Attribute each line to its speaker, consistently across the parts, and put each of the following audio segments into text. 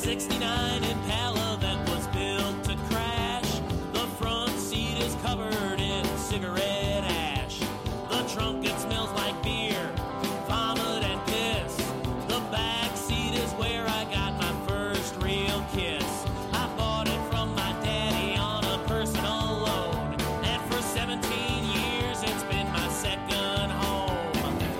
Speaker 1: '69 Impala that was built to crash. The front seat is covered in cigarette ash. The trunk, it smells like beer, vomit and piss. The back seat is where I got my first real kiss. I bought it from my daddy on a personal loan, and for 17 years it's been my second home.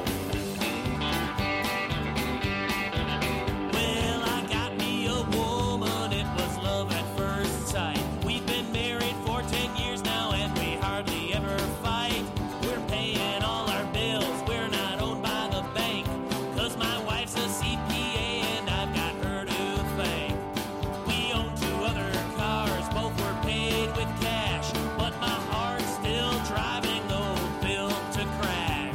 Speaker 1: Well, I got me a woman, it was love at first sight. We've been married for 10 years now and we hardly ever fight. We're paying all our bills, we're not owned by the bank, 'cause my wife's a CPA and I've got her to thank. We own 2 other cars, both were paid with cash, but my heart's still driving old Built to Crash.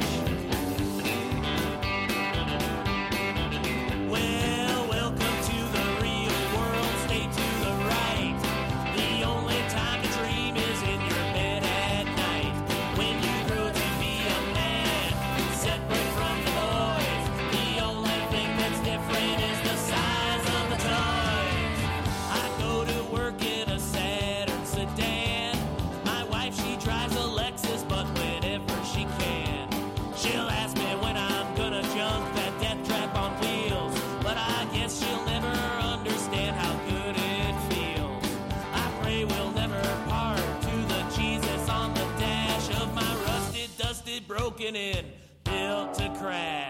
Speaker 1: Well, welcome to the real world, stay to the right. The only time to dream is in your bed at night. When you grow to be a man, separate from the boys, the only thing that's different is the size of the toys. I go to work in a Saturn sedan. My wife, she drives a Lexus, but whenever she can, she'll ask me when I'm gonna jump that death trap on wheels. But I guess she'll never understand how good it feels. I pray we'll never part, to the Jesus on the dash of my rusted, dusted, broken in Built to Crash.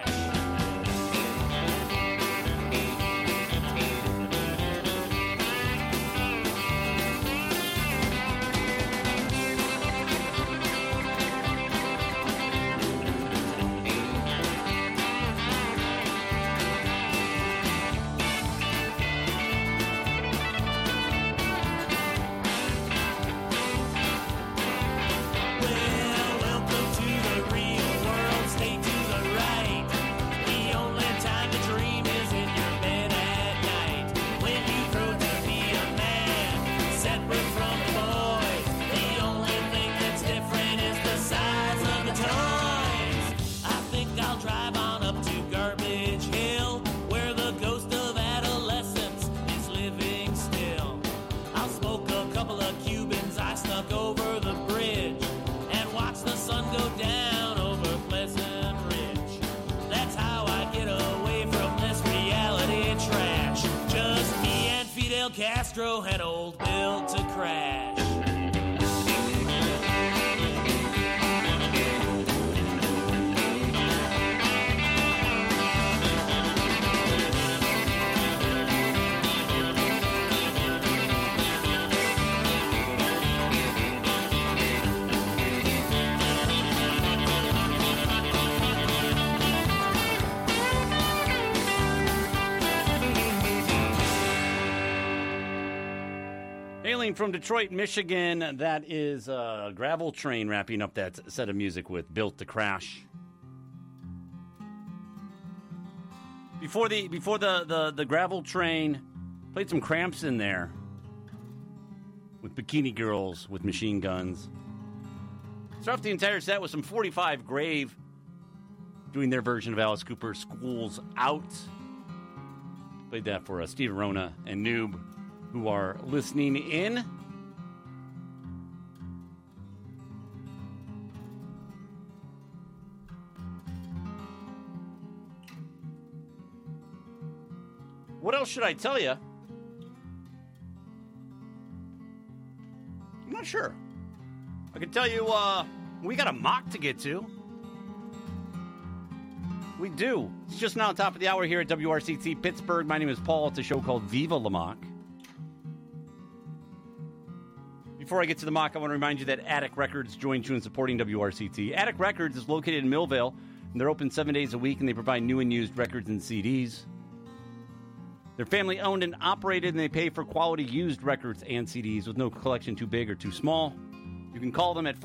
Speaker 1: Well, welcome to the real world, stay to the right. The only time to dream is in your bed at night. When you grow to be a man, separate from the boys, the only thing that's different is the size of the toys. I think I'll drive on up to Garbage Hill, where the ghost of adolescence is living still. I'll smoke a couple of Cubans I snuck over the bridge, and watch the sun go down over Pleasant Ridge. That's how I get away from this reality trash. Just me and Fidel Castro and old Built to Crash.
Speaker 2: Hailing from Detroit, Michigan, that is Gravel Train wrapping up that set of music with Built to Crash. Before the Gravel Train, played some Cramps in there with Bikini Girls with Machine Guns. Start off the entire set with some 45 Grave doing their version of Alice Cooper's School's Out. Played that for Steve Arona and Noob, who are listening in. What else should I tell you? I'm not sure. I can tell you we got a mock to get to. We do. It's just now top of the hour here at WRCT Pittsburgh. My name is Paul. It's a show called Viva La Mock. Before I get to the mock, I want to remind you that Attic Records joins you in supporting WRCT. Attic Records is located in Millvale, and they're open 7 days a week, and they provide new and used records and CDs. They're family-owned and operated, and they pay for quality used records and CDs with no collection too big or too small. You can call them at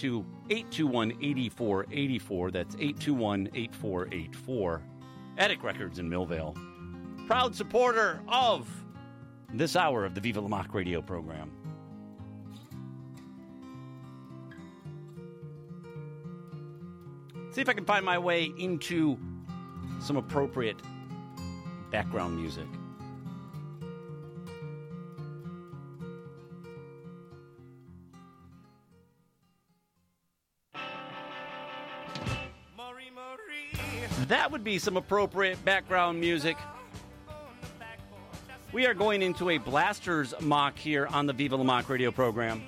Speaker 2: 412-821-8484. That's 821-8484. Attic Records in Millvale. Proud supporter of this hour of the Viva La Mock radio program. See if I can find my way into some appropriate background music. That would be some appropriate background music. We are going into a Blasters mock here on the Viva La Mock radio program.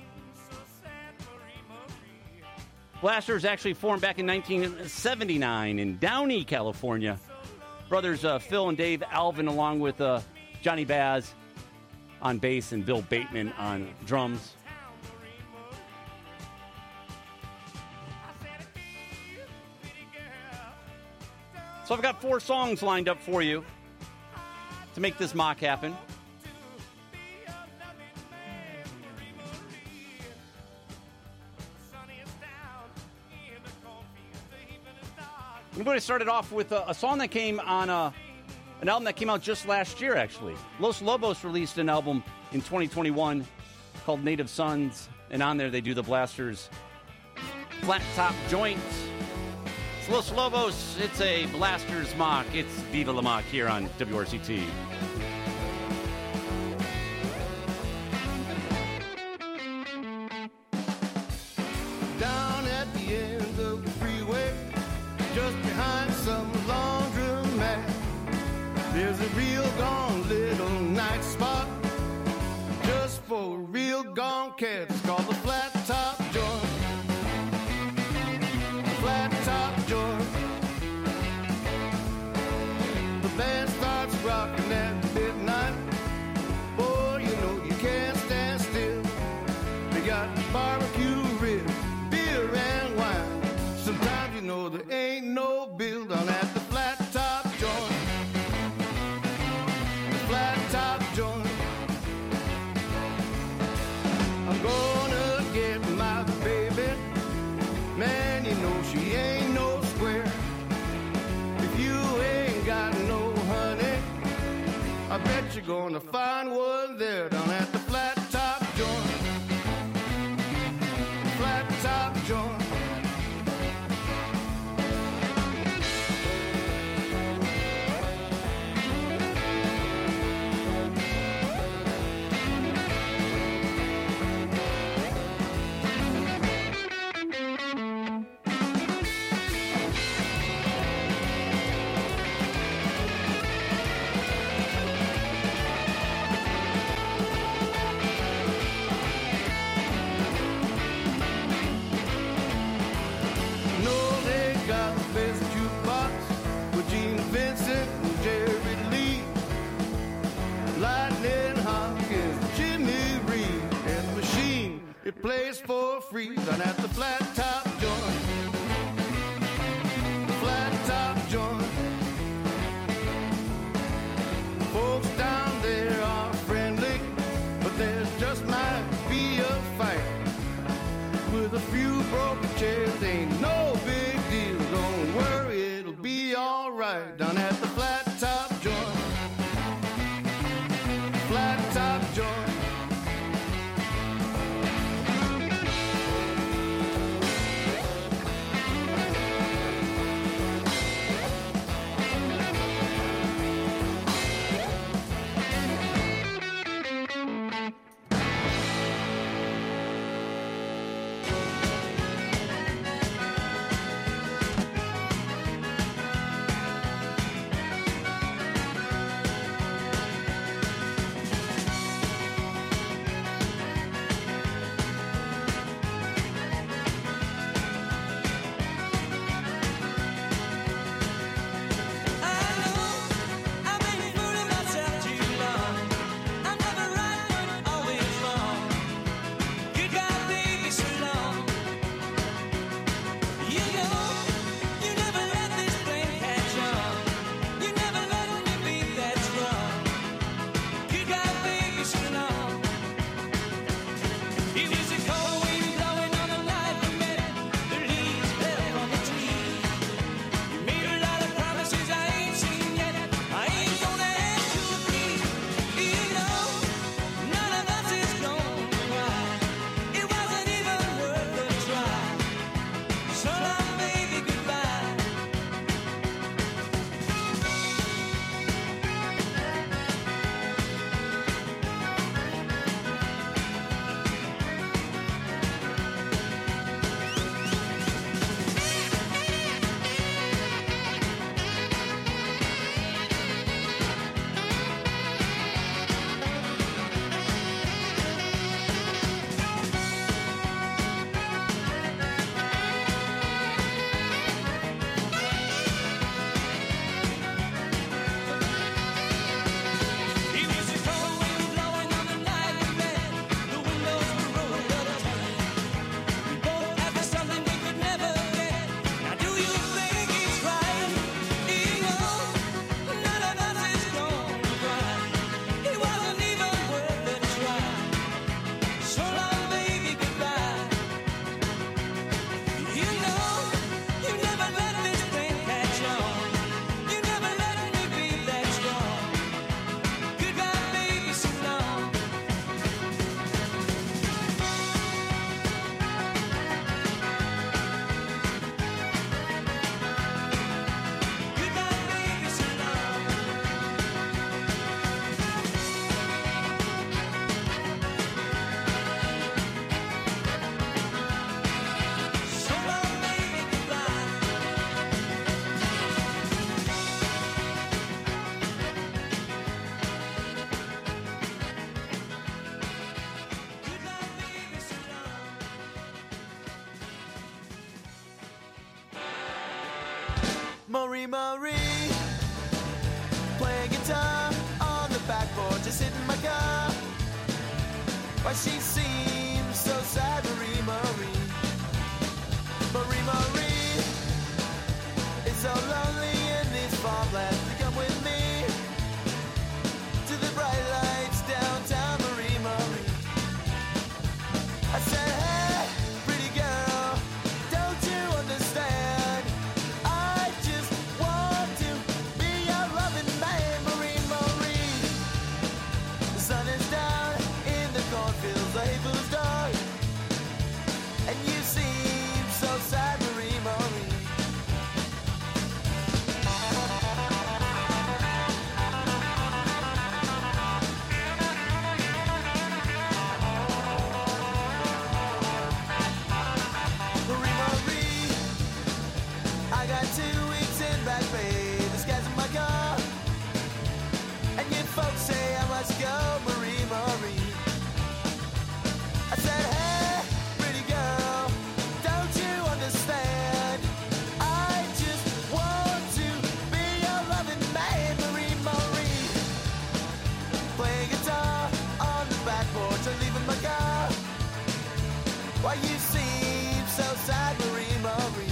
Speaker 2: Blasters actually formed back in 1979 in Downey, California. Brothers Phil and Dave Alvin, along with Johnny Baz on bass and Bill Bateman on drums. So I've got 4 songs lined up for you to make this mock happen. I'm going to start it off with a song that came on an album that came out just last year, actually. Los Lobos released an album in 2021 called Native Sons, and on there they do the Blasters flat top joint. It's Los Lobos, it's a Blasters mock. It's Viva La Mock here on WRCT.
Speaker 3: Down at the end of the freeway, just behind some laundromat, there's a real gone little night spot, just for real gone cats, called the Flat Top Joint. The Flat Top Joint. The band starts rocking at midnight. Boy, you know you can't stand still. They got barbecue ribs, beer and wine. Sometimes you know there ain't no bill down at the Flat Top Joint. The Flat Top Joint. I'm gonna get my baby. Man, you know she ain't no square. If you ain't got no honey, I bet you're gonna find one there down at the Flat Top Joint. Flat Top Joint. No, they got the best jukebox with Gene Vincent and Jerry Lee, Lightning Hopkins, Jimmy Reed, and the Machine. It plays for free down at the Flat Top Joint. The Flat Top Joint. Folks down there are friendly, but there just might be a fight. With a few broken chairs, ain't no big deal. Don't worry, it'll be alright down at the Flat Top Joint. Flat Top Joint.
Speaker 4: Marie, Marie, playing guitar on the back porch, just sitting in my car. Why she seems so sad, Marie, Marie. Marie, Marie, it's so lonely in these farmlands. To come with me to the bright lights downtown, Marie, Marie. I said, hey, pretty girl, don't you understand? I just want to be your loving man, Marie, Marie. The sun is down in the cornfields, the hay blue's dark, and you seem so sad, Marie, Marie. Marie, Marie, I got 2 weeks in Back Bay, disguised in my car, and you folks say I must go, Marie, Marie. I said, hey, pretty girl, don't you understand? I just want to be your loving man, Marie, Marie. Playing guitar on the back porch, or leaving my car. Why you seem so sad, Marie, Marie.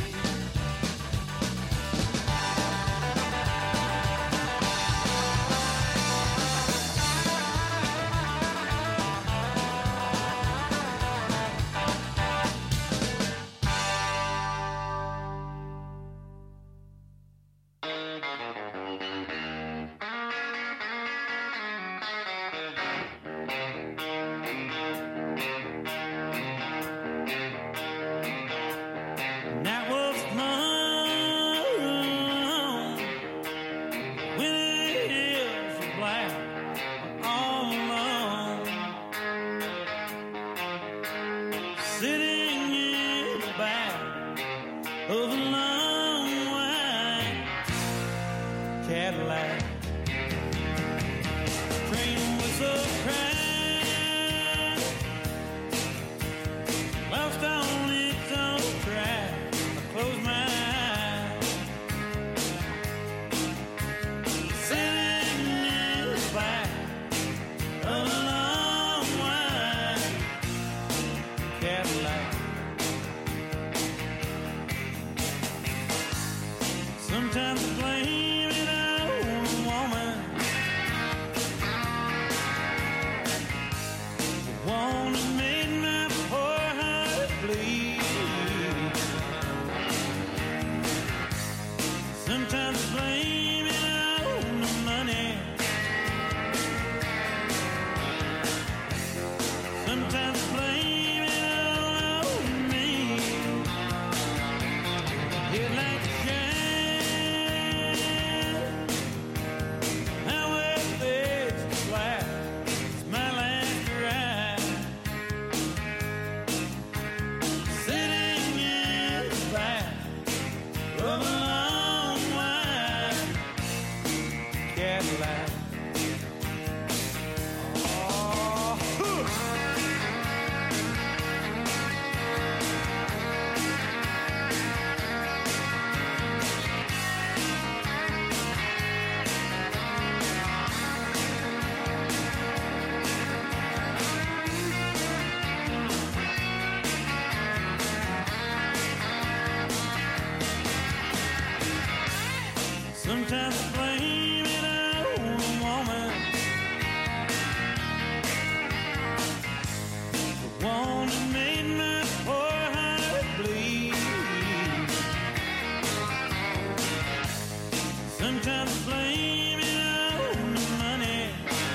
Speaker 1: That was fun when it is black all alone, sitting in the back of a long white Cadillac. Train whistle crash, lost on its own track. Close my eyes, sitting in the back of a long white Cadillac. Sometimes I blame it on a woman, the one that made my poor heart bleed. Sometimes I blame it on the money. Sometimes I blame it on me. Headlights shine, highway fades to black. It's my last ride, sitting in the back of a long white Cadillac. Oh, sometimes I blame it on a woman, the one that made my poor heart bleed. Sometimes I blame it on the money.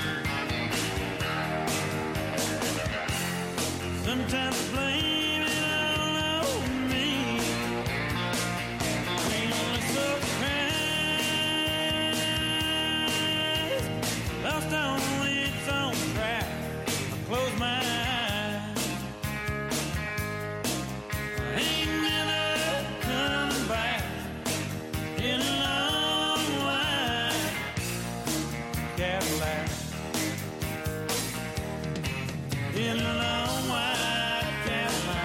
Speaker 1: Sometimes I blame it on me. Ain't only so crash, lost on its own track. I close my eyes, I ain't never coming back in a long white Cadillac. In a long white Cadillac.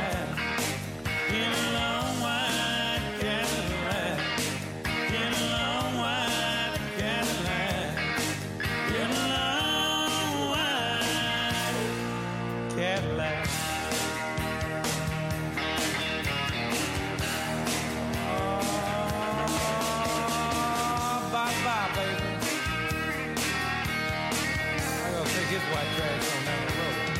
Speaker 3: crash on down the road.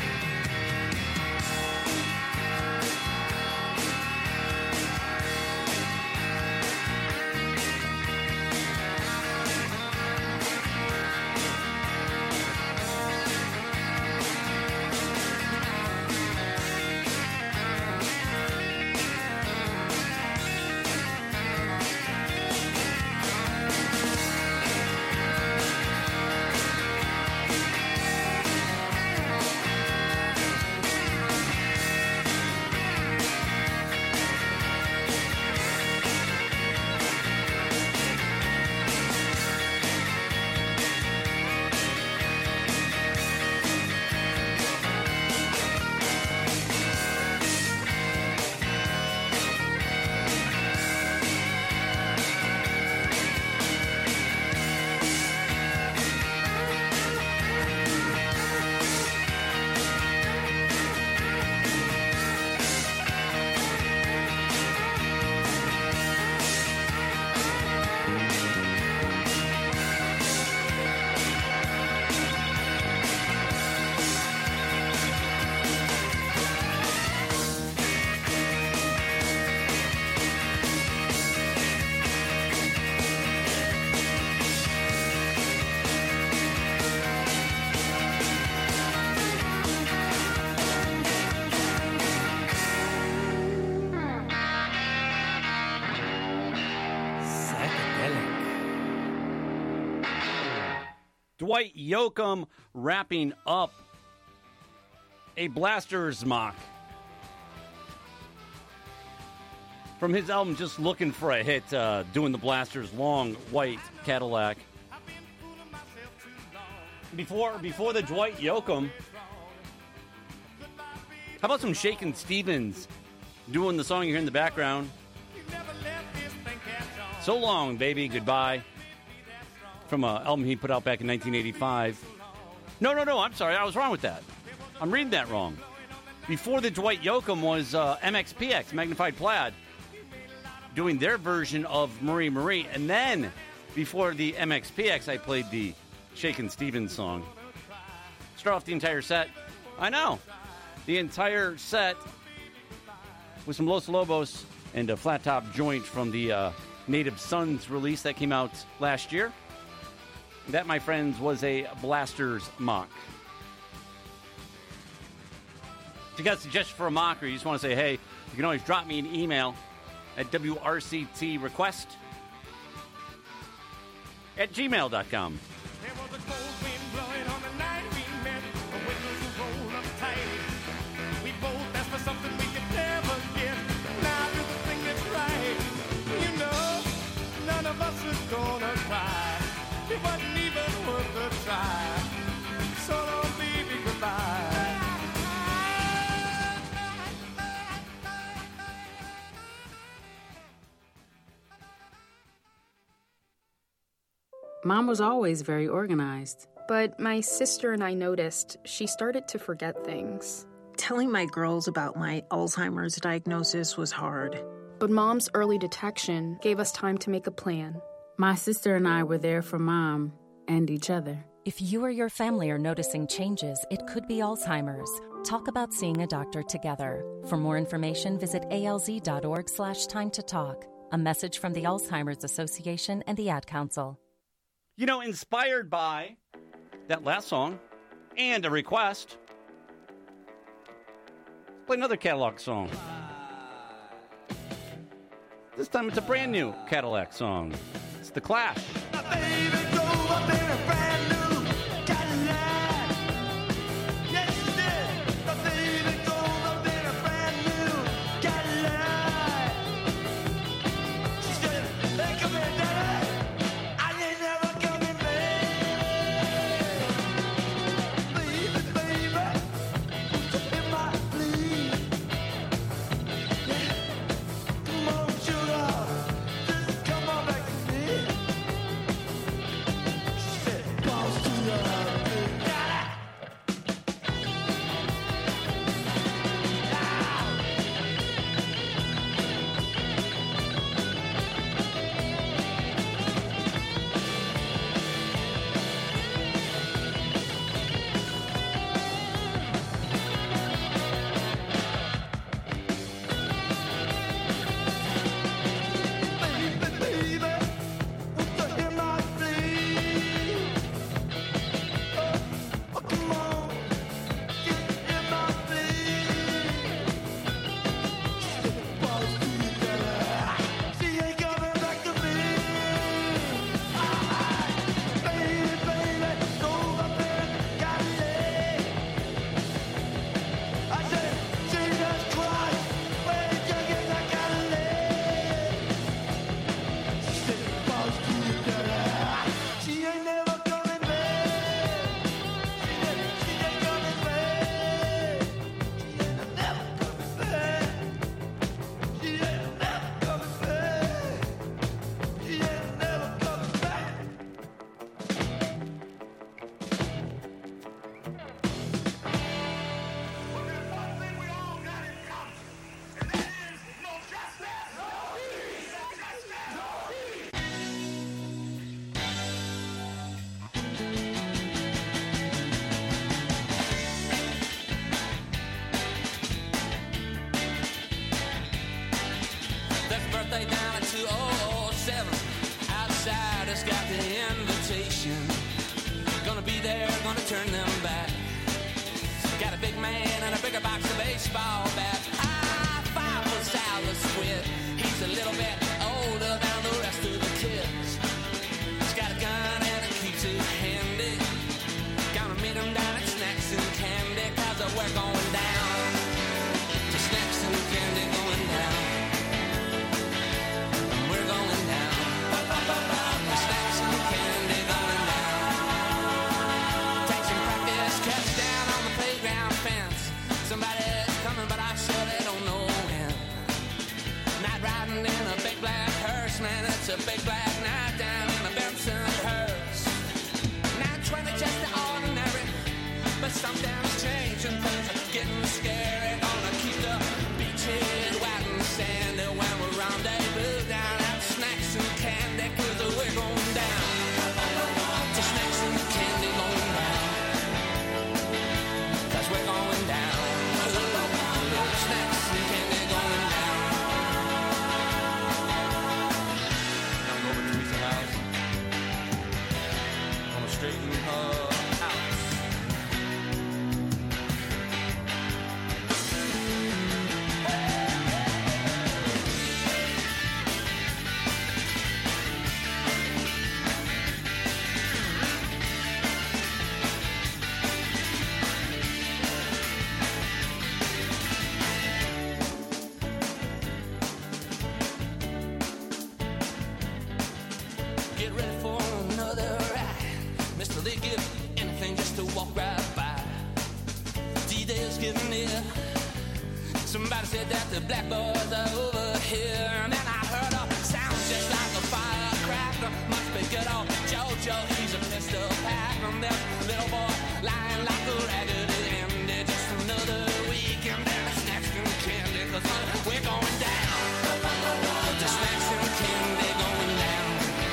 Speaker 2: Dwight Yoakam wrapping up a Blasters mock from his album Just Looking for a Hit, doing the Blasters long white Cadillac. Before the Dwight Yoakam, how about some Shakin' Stevens doing the song you hear in the background? So Long, Baby, Goodbye. From an album he put out back in 1985. No, I'm sorry. I was wrong with that. I'm reading that wrong. Before the Dwight Yoakam was MXPX, Magnified Plaid, doing their version of Marie Marie. And then, before the MXPX, I played the Shakin' Stevens song. Start off the entire set. I know. The entire set with some Los Lobos and a flat top joint from the Native Sons release that came out last year. That, my friends, was a Blasters mock. If you got a suggestion for a mock or you just want to say, hey, you can always drop me an email at wrctrequest@gmail.com.
Speaker 1: There was a cold wind blowing on the night we met. The windows were rolled up tight. We both asked for something we could never get. Now do the thing that's right. You know, none of us is gonna cry. It wasn't even worth a try. So long, baby, goodbye.
Speaker 5: Mom was always very organized.
Speaker 6: But my sister and I noticed she started to forget things.
Speaker 7: Telling my girls about my Alzheimer's diagnosis was hard.
Speaker 6: But Mom's early detection gave us time to make a plan.
Speaker 5: My sister and I were there for Mom and each other.
Speaker 8: If you or your family are noticing changes, it could be Alzheimer's. Talk about seeing a doctor together. For more information, visit alz.org/time to talk. A message from the Alzheimer's Association and the Ad Council.
Speaker 2: You know, inspired by that last song and a request, let's play another Cadillac song. This time it's a brand new Cadillac song. It's The Clash.
Speaker 4: My baby drove up in a brand new Cadillac. Yes, she did. My baby drove up in a brand new Cadillac. She said, hey, come here, Daddy. I ain't never coming back. Baby, baby, in my sleep. Yeah. Come on, sugar. Just come on back to me. She said,
Speaker 1: but something's changed and things are getting scary. Gonna keep the beachhead wet and sandy when we rendezvous down at Snacks and Candy, 'cause we're going down. To Snacks and Candy going down, 'cause we're going down. Snacks and Candy going down. Now go over to Teresa's house. Gonna straighten her out. Get ready for another ride. Mr. They give anything just to walk right by. D-Day's getting near. Somebody said that the black boys are over here. And then I heard a sound just like a firecracker. Must be good old Jojo, he's a pistol pack. And that little boy lying like a ragged end. Just another week and then it's Snacks and Candy, 'cause we're going down. The Snacks and Candy going down.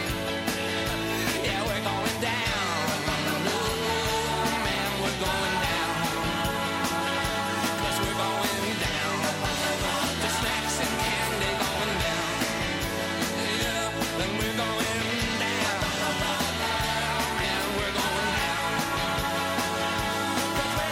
Speaker 1: Yeah, we're going down. Oh, man, we're going down. 'Cause we're going down. The Snacks and Candy going down. Yeah, and we're going down. And we're going down. 'Cause we're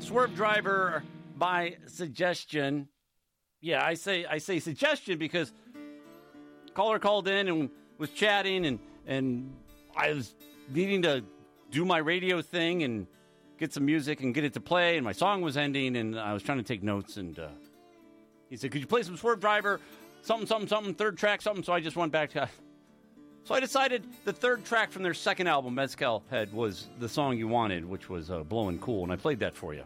Speaker 2: Swerve Driver by suggestion. Yeah, I say suggestion because caller called in and was chatting, and I was needing to do my radio thing and get some music and get it to play, and my song was ending, and I was trying to take notes, and he said, could you play some Swerve Driver, something, third track, something, so I just went back to... So I decided the third track from their second album, Mezcal Head, was the song you wanted, which was Blowin' Cool, and I played that for you.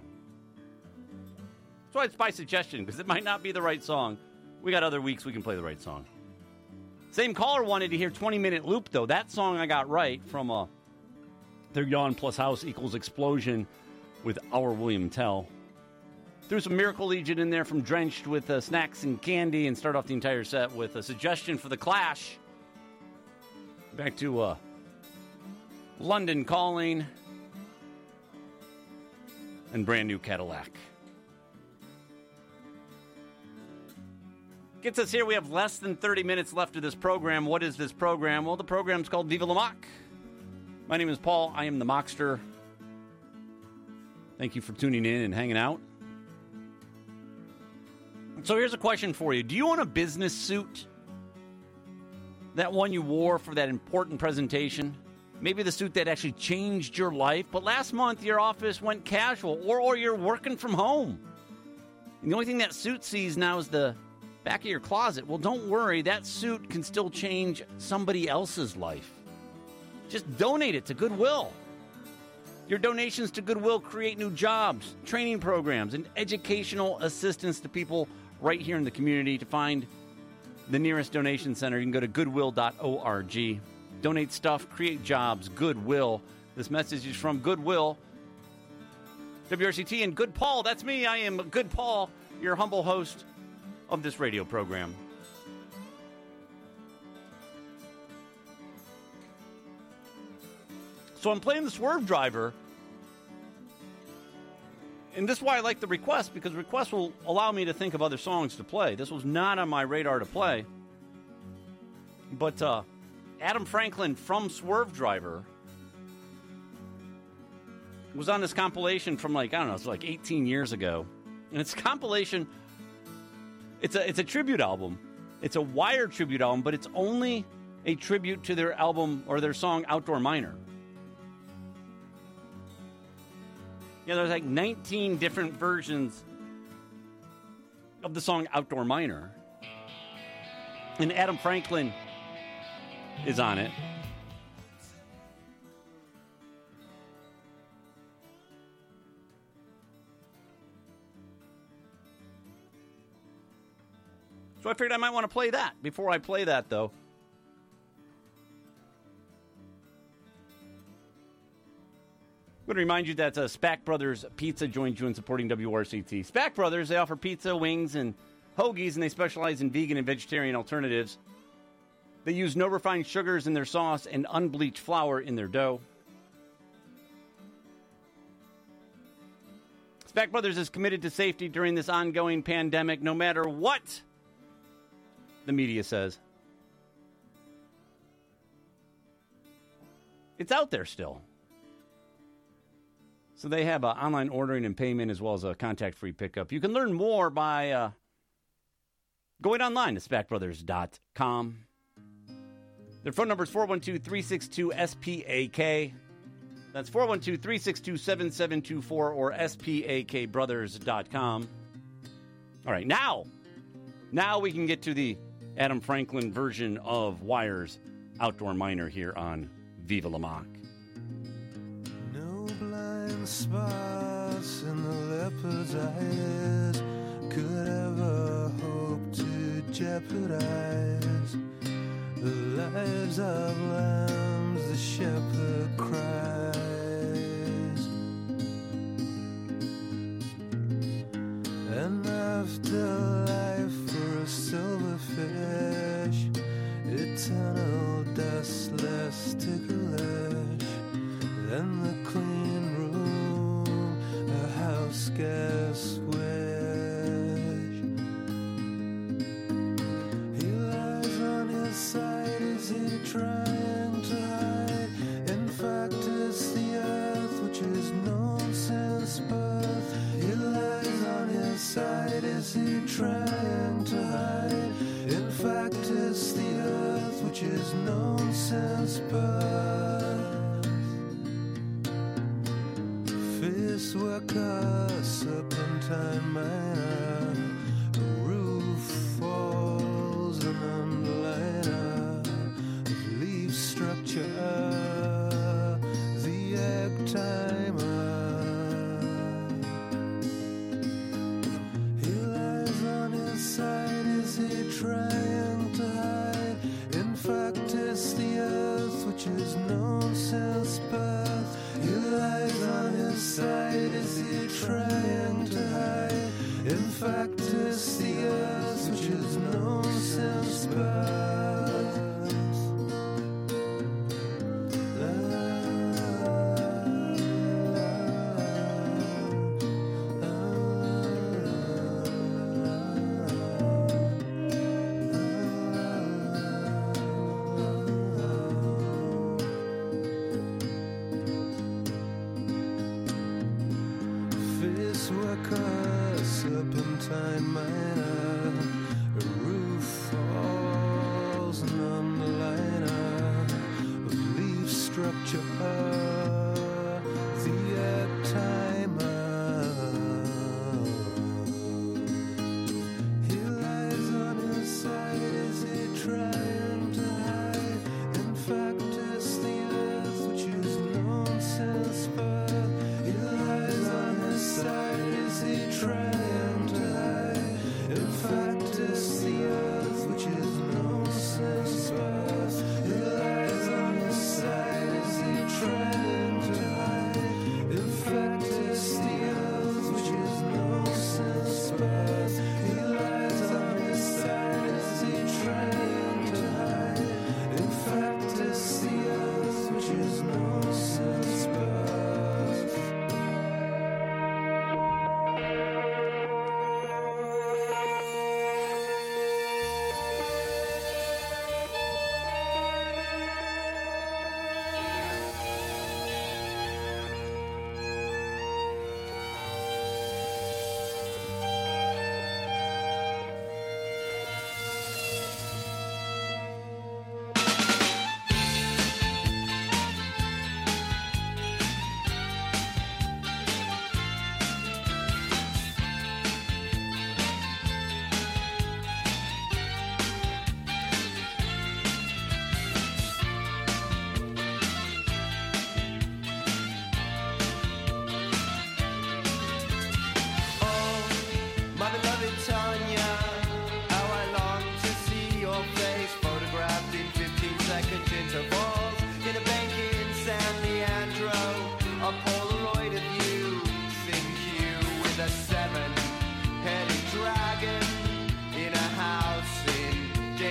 Speaker 2: So it's by suggestion, because it might not be the right song. We got other weeks we can play the right song. Same caller wanted to hear 20-Minute Loop, though. That song I got right from their Yawn Plus House equals Explosion with Our William Tell. Threw some Miracle Legion in there from Drenched with Snacks and Candy, and start off the entire set with a suggestion for The Clash. Back to London Calling and Brand New Cadillac. Gets us here. We have less than 30 minutes left of this program. What is this program? Well, the program's called Viva La Mock. My name is Paul. I am the Mockster. Thank you for tuning in and hanging out. So here's a question for you. Do you own a business suit? That one you wore for that important presentation? Maybe the suit that actually changed your life, but last month your office went casual, or you're working from home. And the only thing that suit sees now is the back of your closet. Well, don't worry. That suit can still change somebody else's life. Just donate it to Goodwill. Your donations to Goodwill create new jobs, training programs, and educational assistance to people right here in the community. To find the nearest donation center, you can go to goodwill.org. Donate stuff, create jobs, Goodwill. This message is from Goodwill, WRCT, and Good Paul. That's me. I am Good Paul, your humble host of this radio program. So I'm playing the Swerve Driver, and this is why I like the request, because requests will allow me to think of other songs to play. This was not on my radar to play, but Adam Franklin from Swerve Driver was on this compilation from it's like 18 years ago, and it's a compilation. It's a tribute album. It's a Wire tribute album, but it's only a tribute to their album or their song Outdoor Miner. Yeah, there's like 19 different versions of the song Outdoor Miner. And Adam Franklin is on it. So I figured I might want to play that. Before I play that, though, I'm going to remind you that Spack Brothers Pizza joined you in supporting WRCT. Spack Brothers, they offer pizza, wings, and hoagies, and they specialize in vegan and vegetarian alternatives. They use no refined sugars in their sauce and unbleached flour in their dough. Spack Brothers is committed to safety during this ongoing pandemic, no matter what the media says. It's out there still. So they have online ordering and payment as well as a contact-free pickup. You can learn more by going online to SpackBrothers.com. Their phone number is 412-362-SPAK. That's 412-362-7724 or SPAKBrothers.com. All right, now we can get to the Adam Franklin version of Wire's Outdoor Miner here on Viva La Mock.
Speaker 4: No blind spots in the leopard's eyes could ever hope to jeopardize the lives of lambs the shepherd cries. And after life for a silverfish, eternal dust less ticklish than the clean room, a house guest wish. He lies on his side, is he trying to hide? In fact, it's the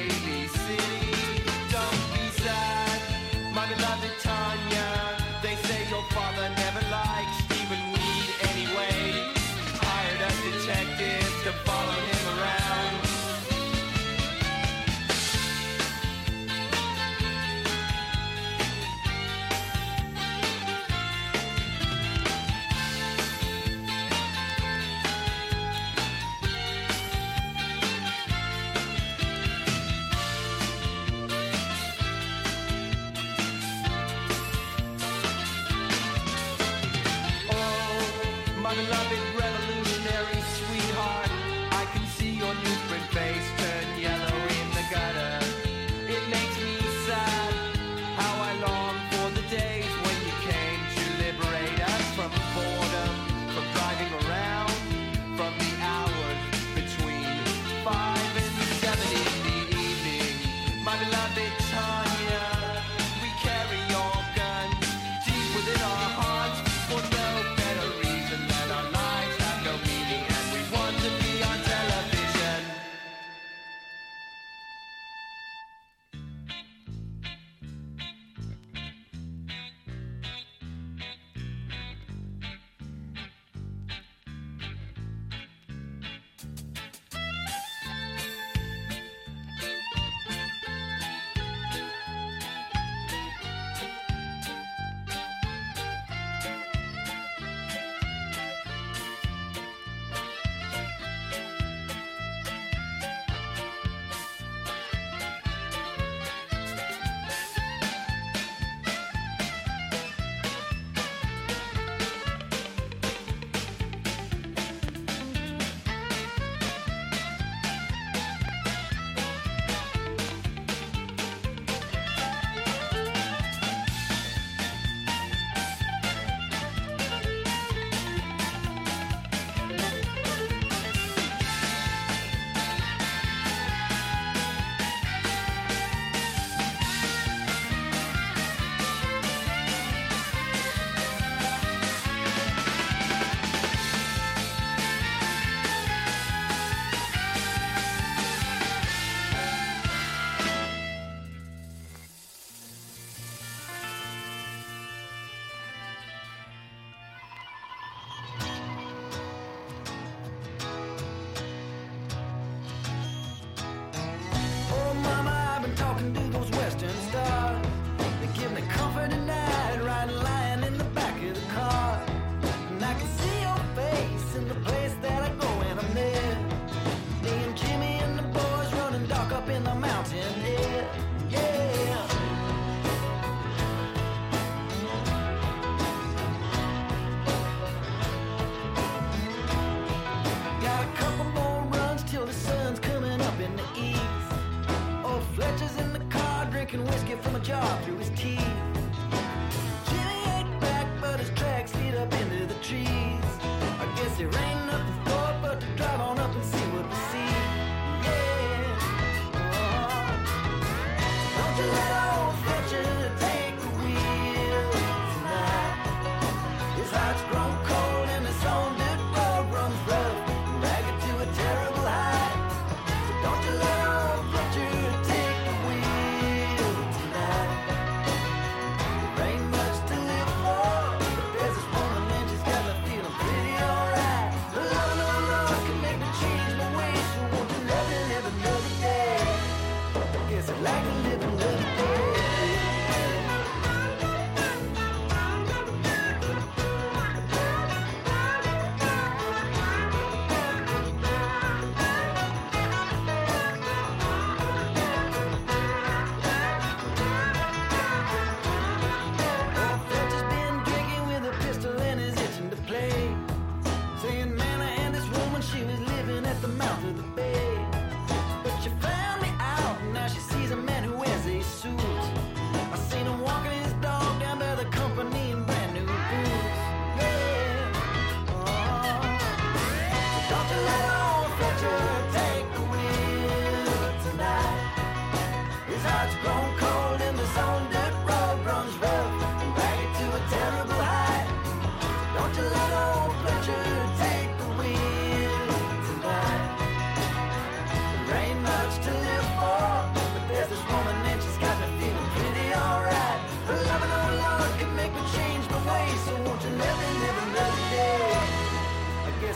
Speaker 4: Daly City. Don't be sad, my beloved Tanya. They say your father never liked Stephen Weed anyway. Hired a detective to follow him around.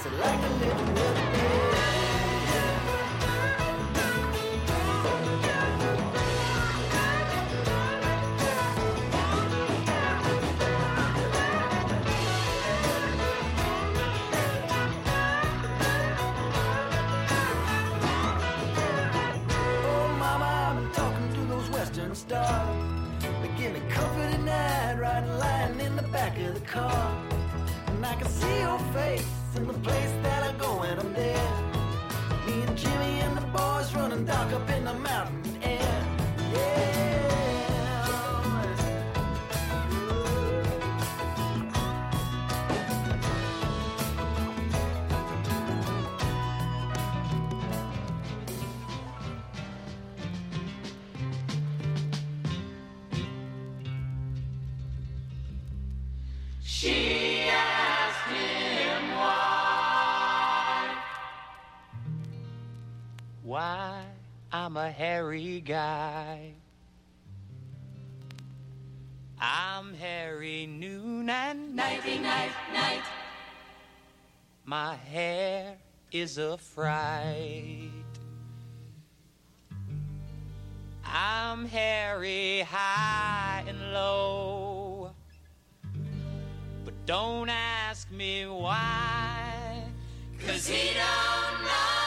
Speaker 4: said, like a living with the dead. Star. They give me comfort at night, riding lying in the back of the car. And I can see your face in the place that I go when I'm there. Me and Jimmy and the boys running dark up in the mountain air. Yeah.
Speaker 1: She asked him why I'm a hairy guy. I'm hairy noon and nighty night, night. My hair is a fright. I'm hairy high and low. Don't ask me why, 'cause he don't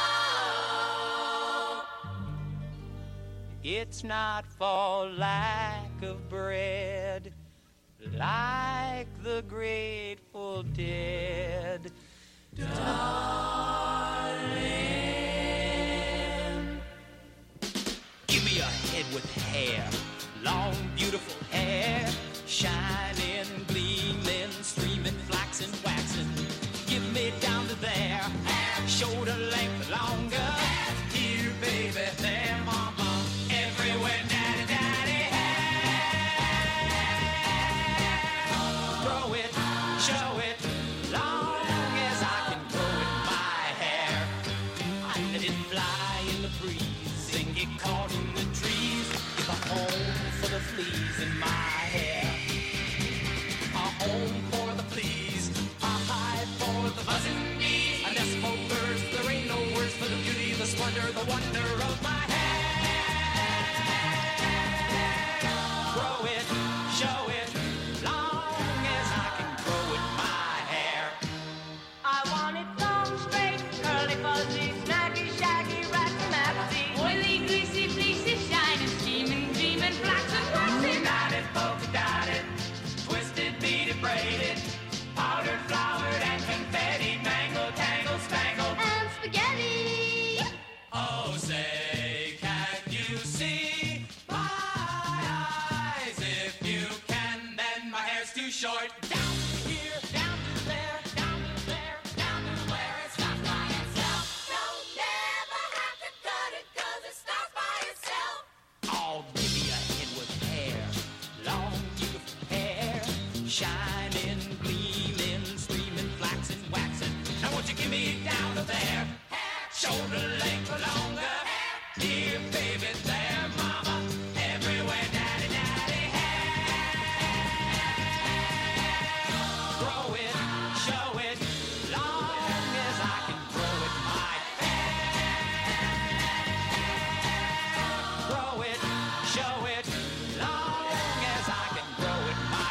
Speaker 1: know. It's not for lack of bread, like the Grateful Dead. Darling, give me a head with hair, long, beautiful hair, shining, gleaming, streaming, flaxen, waxing. Give me down to there, shoulder length longer. Here, baby, there, mama, everywhere, daddy, daddy, hair. Grow it, show it, long as I can grow it, my hair. I let it fly in the breeze and get caught in the trees. Give a home for the fleas in my hair. Home for the fleas, a hive for the buzzing bees, a nest for birds. There ain't no words for the beauty, the splendor, the wonder of my hair. Grow it, show it, long as I can grow it, my hair.
Speaker 9: I want it long, straight, curly, fuzzy, snacky, shaggy, ratty, maxy, oily, greasy, fleecy, shining, steaming, dreaming, flaxen, waxy,
Speaker 1: Knotted, polka dotted, twisted, beaded, braided, powdered, flowered, and confetti, mangled, tangled, spangled,
Speaker 9: and spaghetti.
Speaker 1: Oh, say, can you see my eyes? If you can, then my hair's too short. Down to here, down to there, down to there, down to where it stops by itself.
Speaker 9: Don't never have to cut it 'cause it stops by itself.
Speaker 1: Oh, give me a head with hair, long, beautiful hair, shining, gleaming, streaming, flaxen, waxing. Now won't you give me down to there, shoulder length or longer, here, baby, there, mama, everywhere, daddy, daddy, hair. Grow it, show it, long as I can grow it, my hair. Grow it, show it, long as I can grow it, my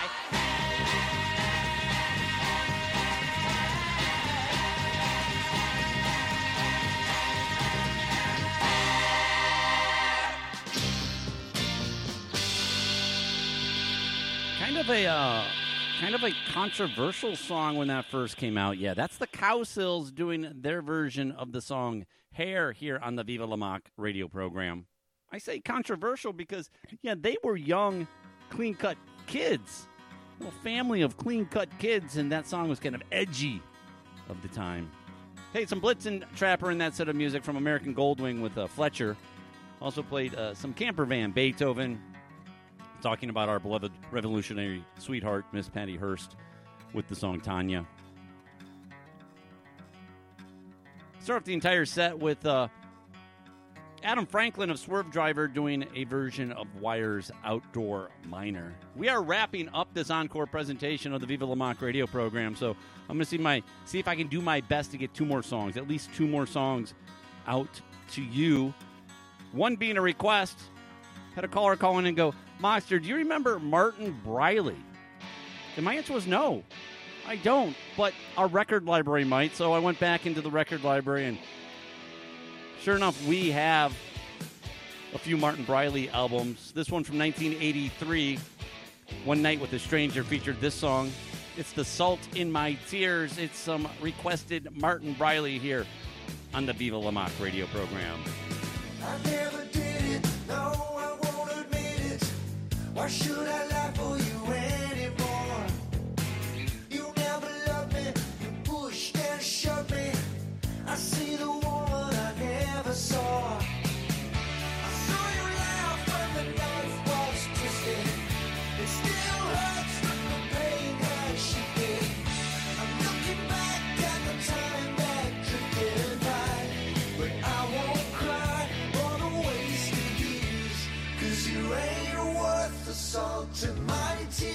Speaker 2: Kind of a controversial song when that first came out. Yeah, that's the Cowsills doing their version of the song Hair here on the Viva La Mock radio program. I say controversial because, yeah, they were young, clean-cut kids. A little family of clean-cut kids, and that song was kind of edgy of the time. Hey, some Blitzen Trapper in that set of music from American Goldwing with Fletcher. Also played some Camper Van, Beethoven, talking about our beloved revolutionary sweetheart, Miss Patty Hearst, with the song Tanya. Start off the entire set with Adam Franklin of Swerve Driver doing a version of Wire's Outdoor Miner. We are wrapping up this encore presentation of the Viva La Mock radio program, so I'm going to see if I can do my best to get two more songs, at least two more songs out to you. One being a request. Had a caller call in and go, Monster, do you remember Martin Briley? And my answer was no, I don't, but our record library might, so I went back into the record library and sure enough, we have a few Martin Briley albums. This one from 1983, One Night with a Stranger, featured this song. It's The Salt in My Tears. It's some requested Martin Briley here on the Viva La Mock radio program.
Speaker 4: I never did it, no, I won't admit it. Why should I lie for you anymore? You never loved me, you pushed and shoved me. I see the woman I never saw. I saw you laugh when the knife was twisted. It still hurts when the pain has shifted. I'm looking back at the time that drifted by, but I won't cry for the wasted years, 'cause you ain't worth the salt in my tears.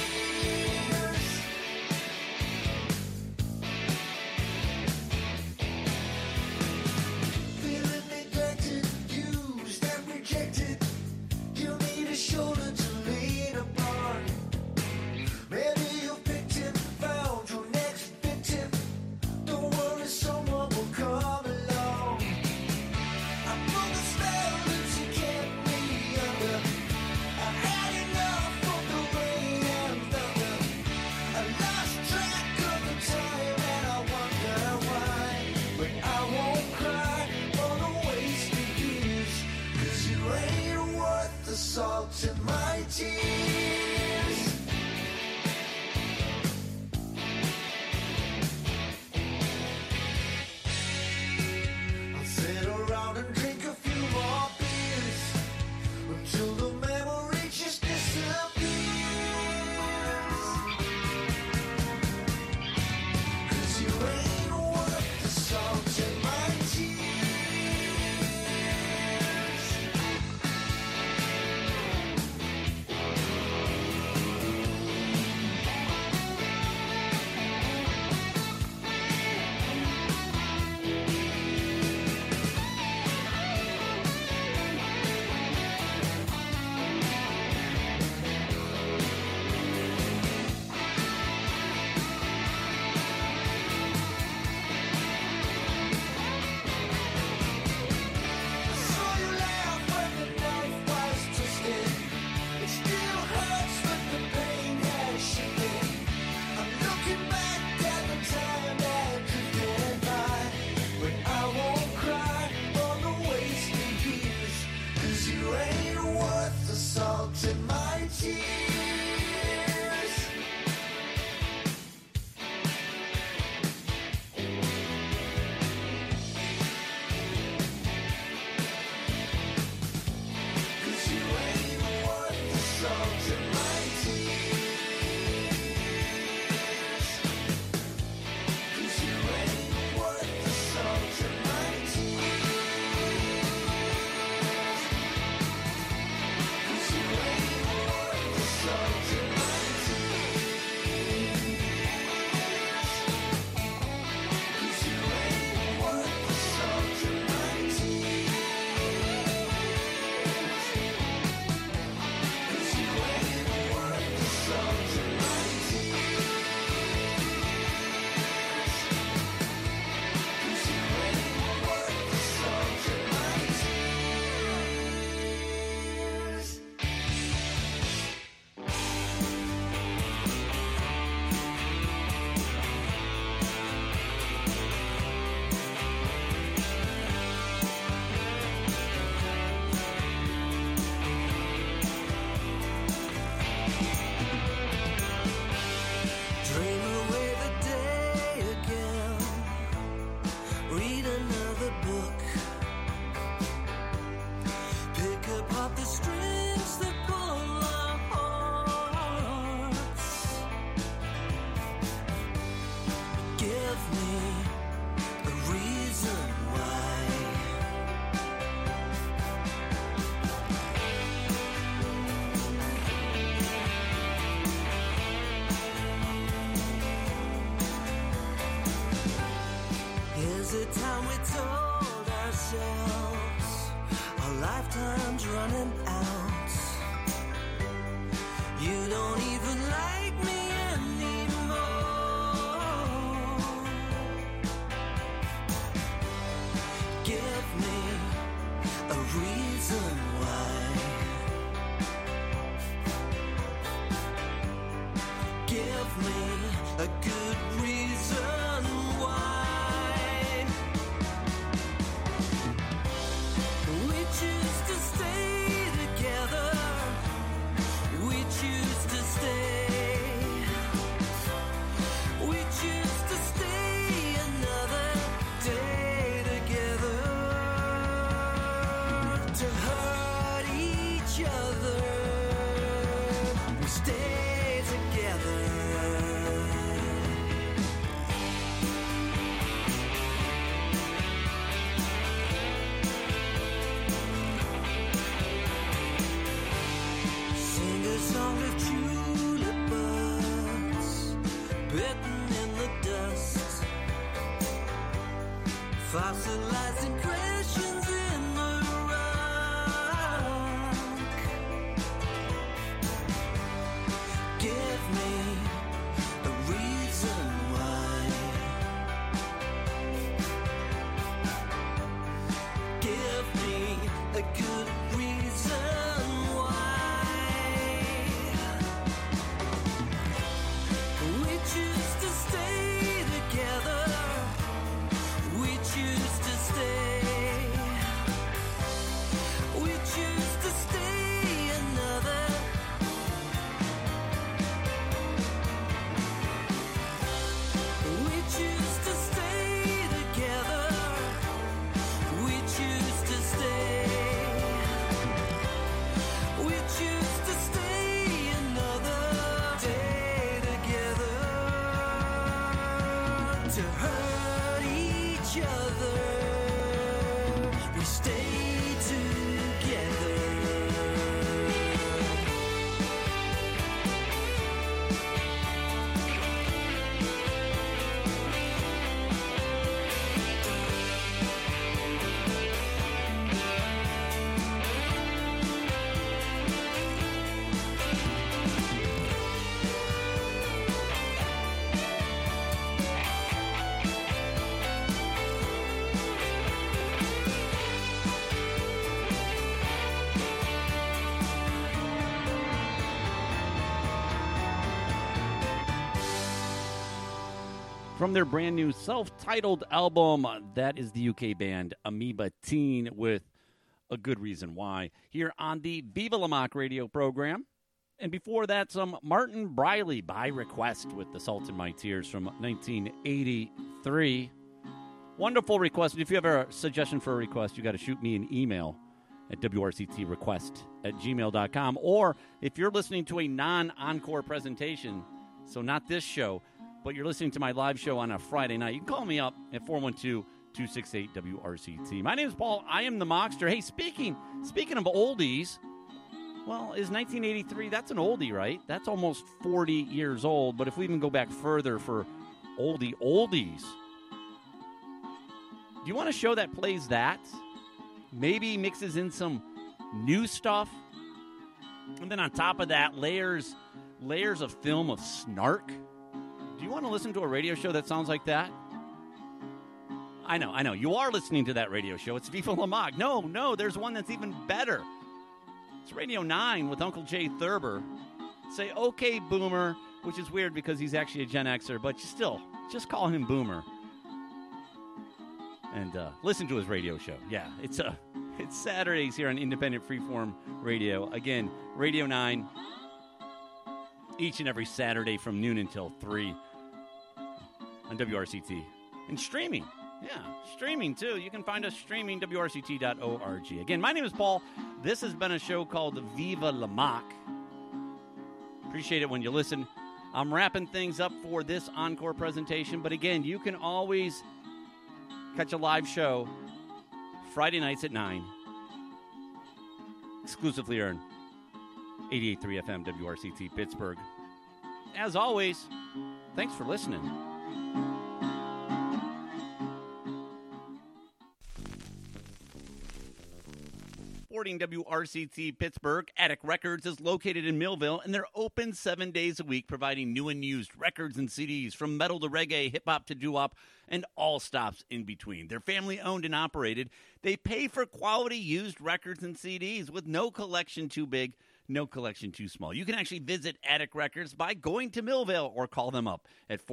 Speaker 4: Feeling neglected, used and rejected. You need a shoulder to lean upon. Maybe you've picked him, found your next victim. Don't worry, someone will come along. I put the spell that you kept me under. I had enough of the rain and thunder. I lost track of the time and I wonder why. But I won't cry for the wasted years, 'cause you ain't worth the salt in my tears. I'll sit around and drink a few more beers until the memory just disappears. 'Cause you ain't worth the salt in my tears. lifetime's running out. You don't even like me anymore. Give me a reason why. Give me a good reason why. We choose to stay together. We choose to stay. We choose to stay another day together. To hurt each other. We stay together. Sing a song of tulip buds bitten in the dust, fossilizing questions in the rock. Give me a reason why. Give me a good reason why. We choose to stay together. We choose to stay. We choose to stay another. We choose to stay together. We choose to stay. We choose to stay another day together. To hurt each other. We stay together.
Speaker 2: From their brand new self-titled album, that is the UK band Amoeba Teen with A Good Reason Why, here on the Viva La Mock radio program. And before that, some Martin Briley by request with The Salt in My Tears from 1983. Wonderful request. If you have a suggestion for a request, you got to shoot me an email at wrctrequest@gmail.com. Or if you're listening to a non-encore presentation, so not this show, but you're listening to my live show on a Friday night, you can call me up at 412-268-WRCT. My name is Paul. I am the Mockster. Hey, speaking of oldies, well, is 1983, that's an oldie, right? That's almost 40 years old. But if we even go back further for oldies, do you want a show that plays that? Maybe mixes in some new stuff? And then on top of that, layers of film of snark? Do you want to listen to a radio show that sounds like that? I know. You are listening to that radio show. It's Viva La Mock. No, there's one that's even better. It's Radio 9 with Uncle Jay Thurber. Say, okay, Boomer, which is weird because he's actually a Gen Xer, but still, just call him Boomer. And listen to his radio show. Yeah, it's Saturdays here on Independent Freeform Radio. Again, Radio 9, each and every Saturday from noon until 3 on WRCT. And streaming. Yeah, streaming too. You can find us streaming, WRCT.org. Again, my name is Paul. This has been a show called Viva La Mock. Appreciate it when you listen. I'm wrapping things up for this encore presentation. But again, you can always catch a live show Friday nights at 9. Exclusively on 88.3 FM WRCT Pittsburgh. As always, thanks for listening. supporting WRCT Pittsburgh. Attic Records is located in Millville, and they're open 7 days a week, providing new and used records and CDs from metal to reggae, hip-hop to doo-wop, and all stops in between. They're family-owned and operated. They pay for quality used records and CDs with no collection too big, no collection too small. You can actually visit Attic Records by going to Millville or call them up at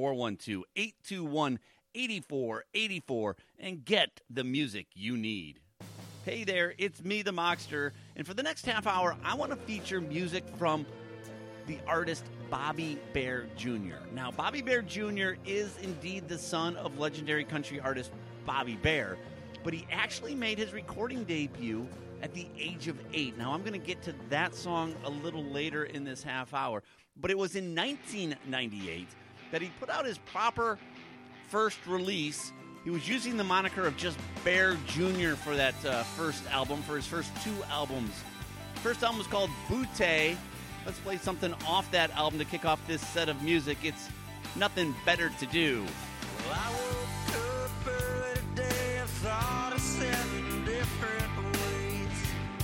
Speaker 2: 412-821-8484 and get the music you need. Hey there, it's me, the Mockster, and for the next half hour, I want to feature music from the artist Bobby Bare Jr. Now, Bobby Bare Jr. is indeed the son of legendary country artist Bobby Bare, but he actually made his recording debut at the age of 8. Now, I'm going to get to that song a little later in this half hour, but it was in 1998 that he put out his proper first release. He was using the moniker of just Bare Jr. for that first album, for his first 2 albums. First album was called Butte. Let's play something off that album to kick off this set of music. It's Nothing Better to Do.
Speaker 4: Well, I woke up early today and thought of 7 different ways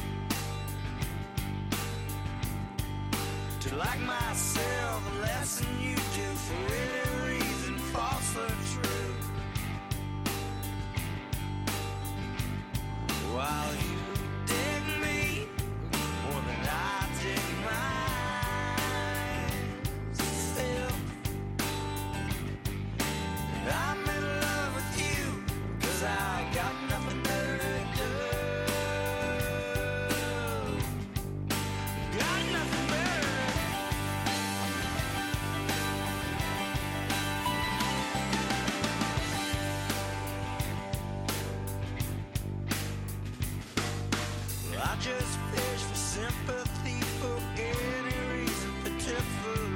Speaker 4: to like myself less than you do, for any reason, false or true. While you dig me more than I dig myself, I'm in love with you, 'cause I got nothing better to do. Got nothing better. I just fish for sympathy, for any reason, for tip for